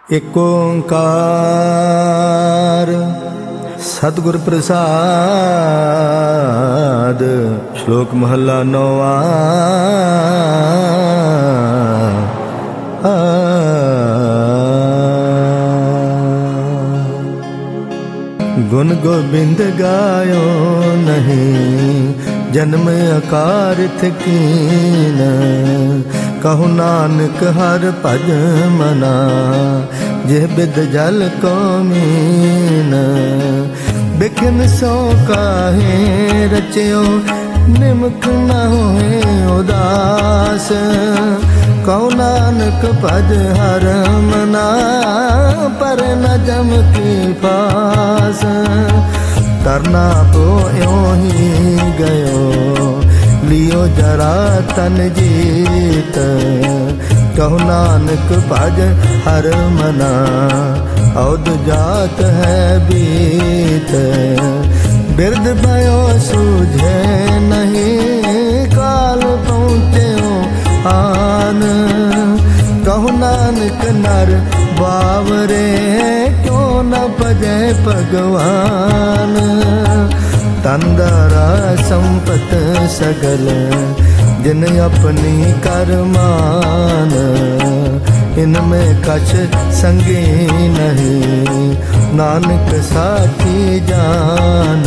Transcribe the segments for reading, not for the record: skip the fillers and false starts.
ਏਕ ਓੰਕਾਰ ਸਤਿਗੁਰ ਪ੍ਰਸਾਦ। ਸ਼ਲੋਕ ਮਹੱਲਾ ਨੌਵਾਂ। ਗੁਣ ਗੋਬਿੰਦ ਗਾਇਓ ਨਹੀਂ, ਜਨਮ ਅਕਾਰਿਥ ਕੀਨ। ਕਹु ਨਾਨਕ ਹਰ ਭਜ ਮਨਾ, ਜਿਹ ਬਿਦ ਜਲ ਕੋ ਮੀਨ। ਬਿਖਨ ਸੋ ਕਾਹੇ ਰਚਿਓ, ਨਿਮਕ ਨ ਹੋਏ ਉਦਾਸ। ਕਹु ਨਾਨਕ ਭਜ ਹਰ ਮਨਾ, ਪਰ ਨ ਜਮ ਕੀ ਪਾਸ। ਤਰਨਾ ਪੋਇਓ ਹੀ ਗਇਓ, ਲਿਓ ਜਰਾ ਤਨ ਜੀਤ। ਕਹु ਨਾਨਕ ਭਜ ਹਰ ਮਨਾ, ਔਧ ਜਾਤ ਹੈ ਬੀਤ। ਬਿਰਧ भयो ਸੂਝੇ ਨਹੀਂ, ਕਾਲ ਪਹੁੰਚਿਓ ਆਨ। ਕਹु ਨਾਨਕ ਨਰ ਬਾਵਰੇ, ਕਿਉ ਨ ਭਜੈ ਭਗਵਾਨ। ਤੰਦਰਾ ਸੰਪਤ ਸਗਲ, ਜਿਨ ਆਪਣੀ ਕਰਮਾਨ। ਇਨਮੇ ਕਛ ਸੰਗੀ ਨਹੀਂ, ਨਾਨਕ ਸਾਥੀ ਜਾਨ।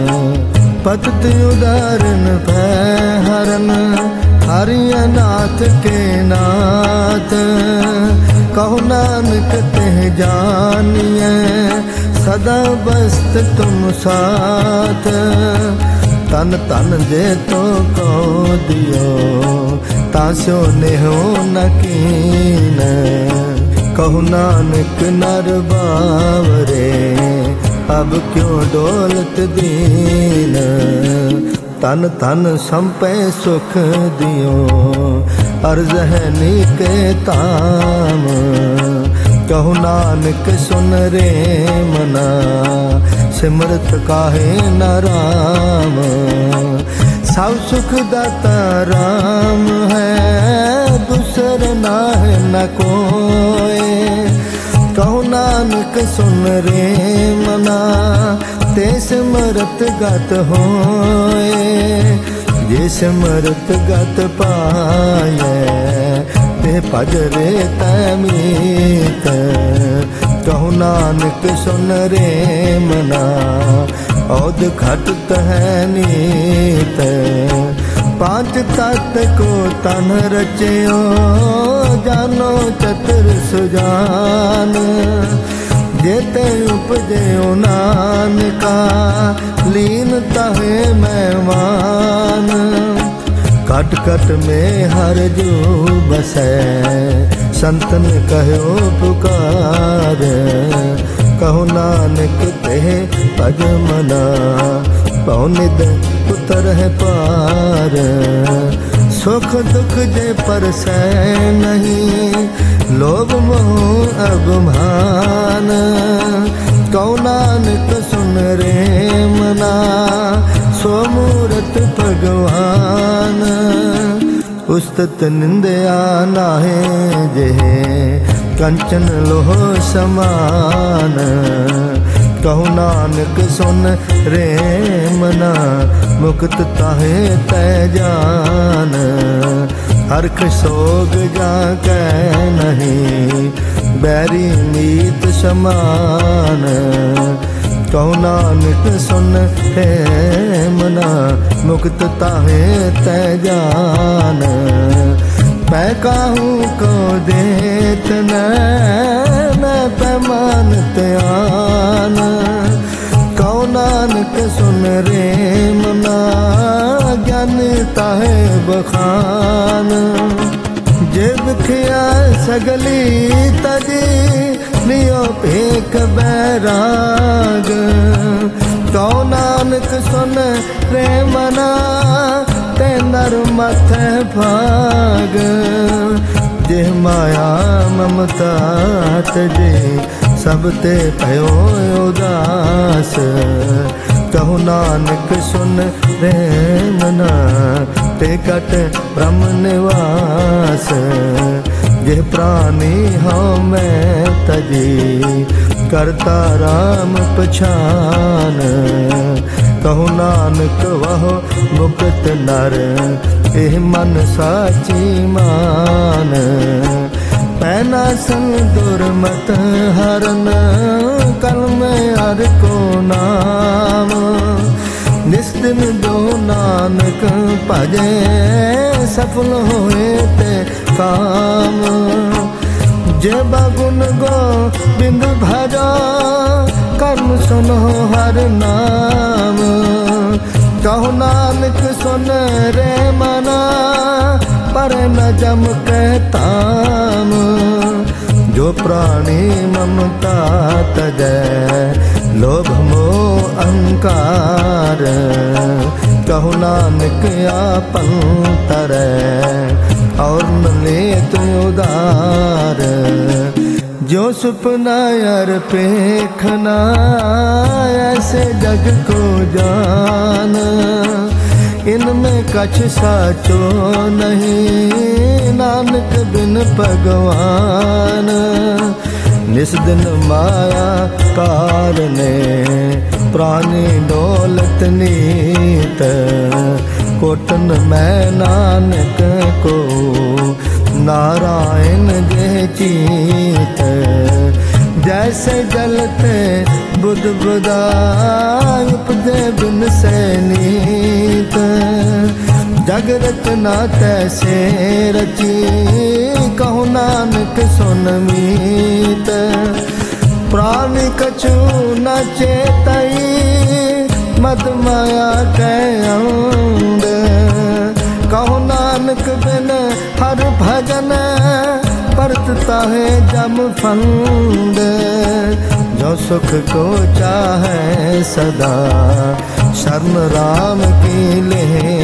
ਪਤਿਤ ਉਦਾਰਨ ਭੈ ਹਰਨ, ਹਰਿ ਨਾਥ ਕੇ ਨਾਥ। ਕਹु ਨਾਨਕ ਤਿਹ ਜਾਨੀਐ, ਸਦਾ ਬਸਤ ਤੁਮ ਸਾਥ। ਤਨ ਤਨ ਜੇ ਤੋ ਕੋ ਦਿਓ, ਤਾਸਿਓ ਨੇਹੋ ਨ ਕੀਨ। ਕਹु ਨਾਨਕ ਨਰ ਬਾਵਰੇ, ਅਬ ਕਿਉ ਡੋਲਤ ਦੀਨ। ਤਨ ਤਨ ਸੰਪੈ ਸੁਖ ਦਿਓ, ਅਰਜ਼ ਹੈ ਨੀਕੇ ਤਾਮ। ਕਹु ਨਾਨਕ ਸੁਨ ਰੇ ਮਨਾ, ਸਿਮਰਤ ਕਾਹੇ ਨ ਰਾਮ। ਸਭ ਸੁਖ ਦਾਤਾ ਰਾਮ ਹੈ, ਦੂਸਰ ਨਾਹਿ ਨ ਕੋਇ। ਕਹु ਨਾਨਕ ਸੁਨ ਰੇ ਮਨਾ, ਤੇ ਸਿਮਰਤ ਗਤ ਹੋਏ। ਜੇ ਸਿਮਰਤ ਗਤ ਪਾਇਐ, ਤੇ ਭਜ ਰੇ ਤੈ ਮੀਤ। ਕਹु ਨਾਨਕ ਸੁਨ ਰੇ ਮਨਾ, ਔਧ ਘਟਤ ਹੈ ਨੀਤ। ਪਾਂਚ ਤਤ ਕੋ ਤਨ ਰਚਿਓ, ਜਾਨੋ ਚਤੁਰ ਸੁਜਾਨ। जेते उपजयो नानका, लीन ताहे मेहमान। कट कट में हर जो बसै, संतन कहो पुकार। कहो नानक तेह भज मना, पौनिद उतर है पार। सुख दुख जे परसै नहीं, लोभ मोह अभिमान। कहु नानक सुन रे मना, सो मूरत भगवान। उस्तत निंदया नाहे जेहे, कंचन लोह समान। कहु नानक सुन रे मना, मुक्त ताहे तै जान। हरख सोग जाकै नहीं, बैरी मीत समान। कहु नानक सुन रे मना, मुक्त ताहे तै जान। पै काहू को देत न पैमान त्यान। कहु नानक सुन रे मना, ज्ञान ताहे बखान। जे बिखिया सगली तजी, लियो पेख बैराग। कहु नानक सुन रे मना, ते नर मथै भाग। जे माया ममता तजे, सब ते भयो उदास। कहु नानक सुन रे मना, ते कट ब्रह्म निवास। जे प्राणी हूँ मैं तजी करता राम पछान। कहु नानक वहो मुक्त नर एह मन साची मान। पैना संग दुर्मत हरन कल में हर को नाम। निस दिन जो नानक भजे सफल होए ते काम। जे बगुन गोबिंद भजा कर्म सुनो हर नाम। कहु नानक सुन रे मना पर न जम के ताम। जो प्राणी ममता तजै लोभ मोह अहंकार। कहु नानक आपन तरੈ और न ले तु उदार। जो सुपना यार पेखना ऐसे जग को जान। इनमें कछ साचो नहीं नानक बिन भगवान। निस दिन माया कारने प्राणी डोलत नीत। कोटन मैं नानक को नारायण जे चीत। जैसे जलते बुध बुदाई उपजे बिन से नीत। जग रचना तैसे रची कहु नानक सुन मीत। प्राणी कछु न चेतई मद माया कै अंग। कहु नानक बिन हर भजन परतता है जम फंद। जो सुख को चाहे सदा शरण राम की ले।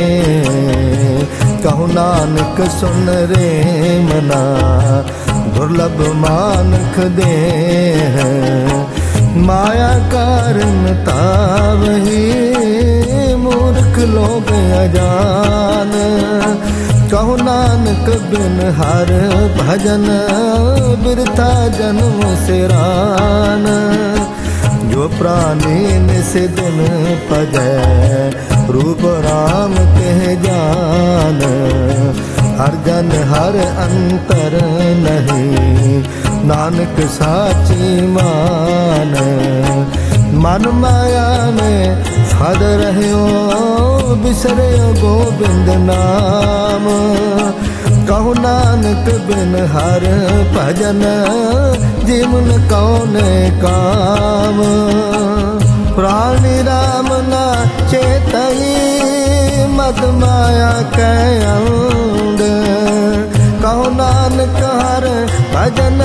कहु नानक सुन रे मना दुर्लभ मानख दे। माया कारण तावही मूर्ख लोग अजान। कहु नानक बिन हर भजन बिरथा जन्म सिरान। जो प्राणी निस दिन पजै रूप राम कह जान। हर जन हर अंतर नहीं नानक साची मान। मन माया में फद रह्यो बिसर्यो गोबिंद नाम। कहु नानक बिन हर भजन जीवन कौन काम। प्राणी राम ना चेतई मद माया कै अंग। कहु नानक हर भजन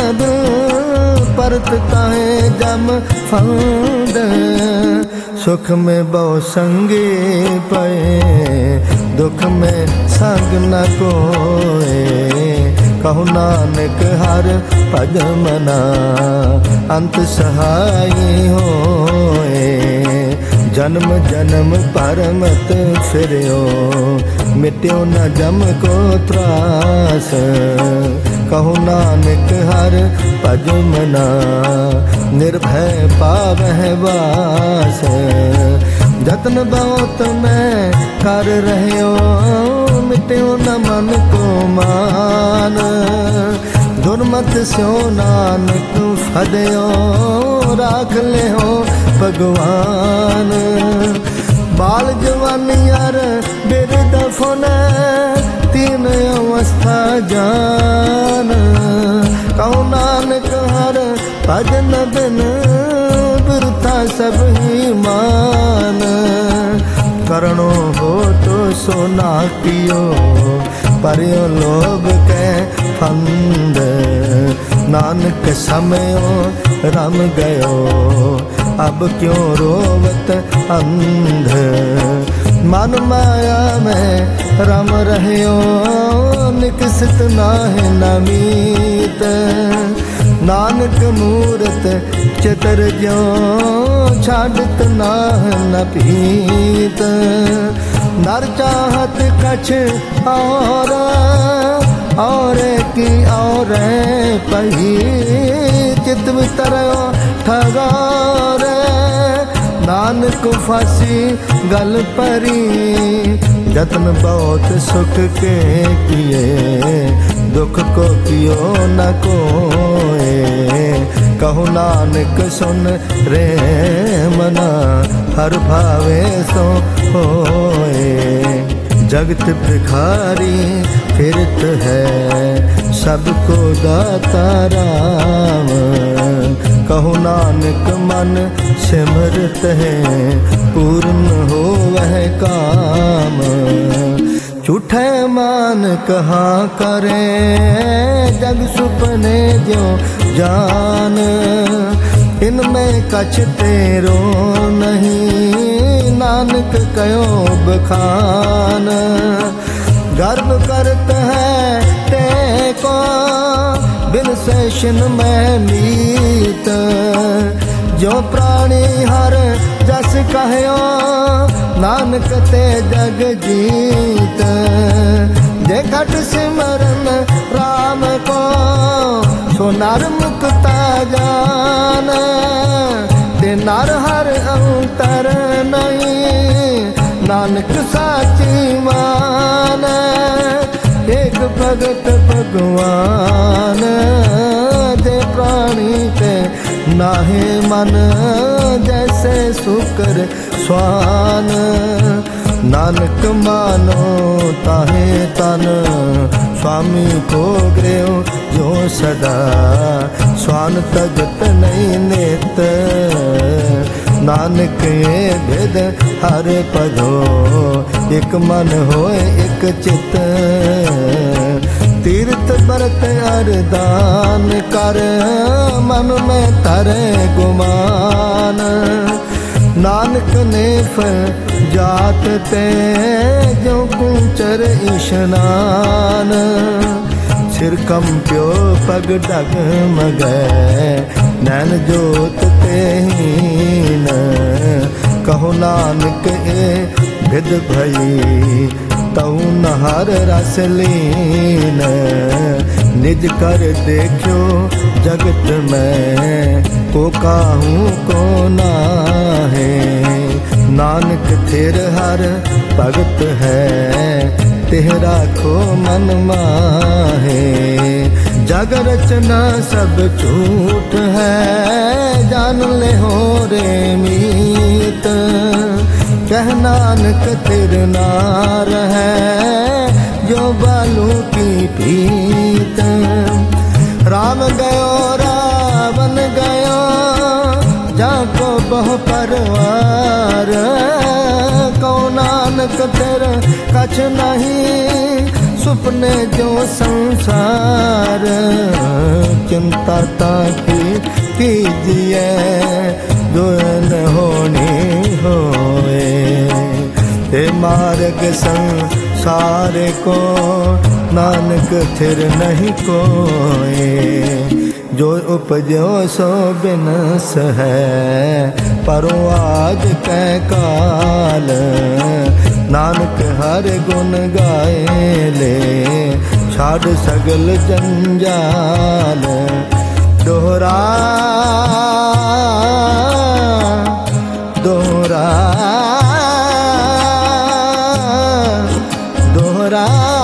परतता है जम फंद। सुख में बहु संगी पए दुख में संग न कोए। कहु नानक हर भज मना अंत सहाई होए। जन्म जन्म परमत फिर्यो मिट्यो न जम को त्रास। कहु नानक हर भज मना निर्भय पावह वास। जतन बहुत मैं कर रह्यो मिट्यो न मन को मान। दुर्मत स्यो नानक फदयो राख ले हो भगवान। बाल जवानी यार बिरद फुन तीन अवस्था जान। कहु नानक हर भजन बिन बिरथा सब ही मान। करणो हो तो सोना पियो परियो लोभ के फंद। नानक समयो रम गयो अब क्यों रोवत अंध। मन माया में रम रह्यो निकसित नाहि नमीत। नानक मूरत चितर ज्यो छाड़त नाह न पीत। नर चाहत कछ और की और पही चित वितरयो ठगारे। नानक फांसी गल परी, जतन बहुत सुख के किए, दुख को कियो न कोए। कहु नानक सुन रे मना, हर भावे सो होए। जगत भिखारी फिरत है, सबको दाता राम। कहु नानक मन सिमरत है, पूर्ण हो वह काम। झूठे मान कहा करे, जग सुपने जो जान। इनमें कछ तेरो नहीं, नानक कयो बखान। गर्व करत है ते को, बिन सैशन में मीत। जो प्राणी हर जस कहयो, नानक ते जग जीत। जे घट सिमरन राम को, सो नर मुक्ता जान। ते नर हर अंतर नहीं, नानक साची मान। एक भगत भगवान, जे प्राणी ते नाहे मन। जैसे शुक्र स्वान, नानक मानो ताहे तन। स्वामी को गृह जो सदा, स्वान तगत नहीं नेत। नानक ये भेद हर पदो, एक मन होए एक चित। तीर्थ बरत अरदान कर, मन में तरे गुमान। नानक ने जात ते, जो कुंचर इशनान। सिर कंप्यो पग डगमगै, नैन जोत ते हीन। कहो नानक ए भिद भई, तऊ नहर रस लीन। निज कर देखो जगत में, को काहू को नाहे। नानक थिर हर भगत है, तेरा खो मन माहे। जग रचना सब झूठ है, जान ले हो रे मीत। कह नानक थिर नार है, जो बालू की पीत। राम गयो रावण गयो, जाको बहु परवार। कौ नानक तेरे कछ नहीं, सुपने जो संसार। चिंता ताकी कीजिए, जो न होनी होए। हे मार्ग संसार को, नानक थिर नहीं कोए। जो उपजो सो बिनस है, परो आज कै काल। नानक हर गुण गाए ले, छाड़ सगल जंजाल। दोहरा दोहरा दोहरा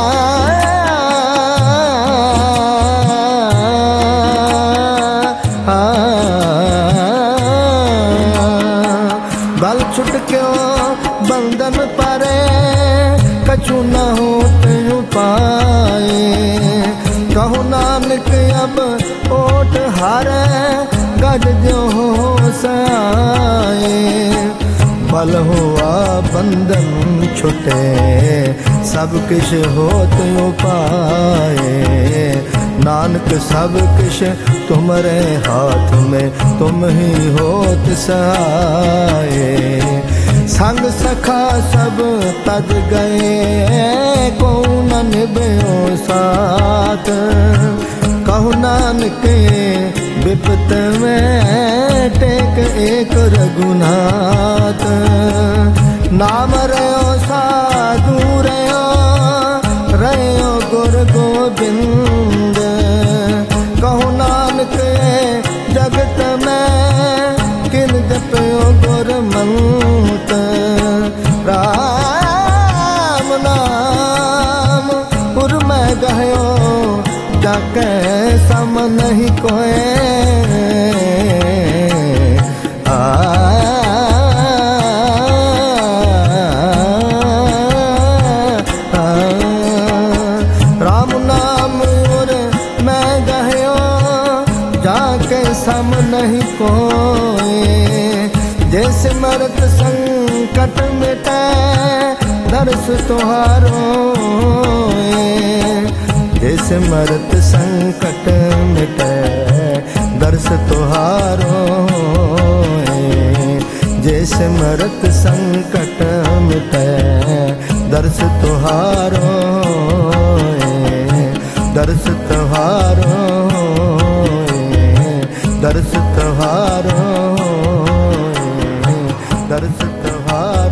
बल छुट क्यों बंधन परे, कछु न हो त्यों पाए। कहु नानक अब ओट हारे, गज जो हो साए। बल हुआ बंधन छुटे, सब किश हो त्यों पाए। नानक सब किश तुम्हारे हाथ में, तुम ही होत सहाय। संग सखा सब तज गए, को न निभयो साथ। कहु नानक विपत में, टेक एक रघुनाथ। नाम रयो साधु रयो, रयो गुर गोबिंद। कहु नानक जगत में किन जपियो गुरमंत राम नाम पुर में गयो जाके सम नहीं कोए राम नाम उर मैं गयो जाके सम नहीं कोई जैसे मरत संकट मिटे दर्श तुहारो जैसे मरत संकट मिटे दर्श तुहारो जैसे मरत संकट मिटे दर्श तुहारो दर्श तुहारो दर्श तुहारो दर्श तुहारो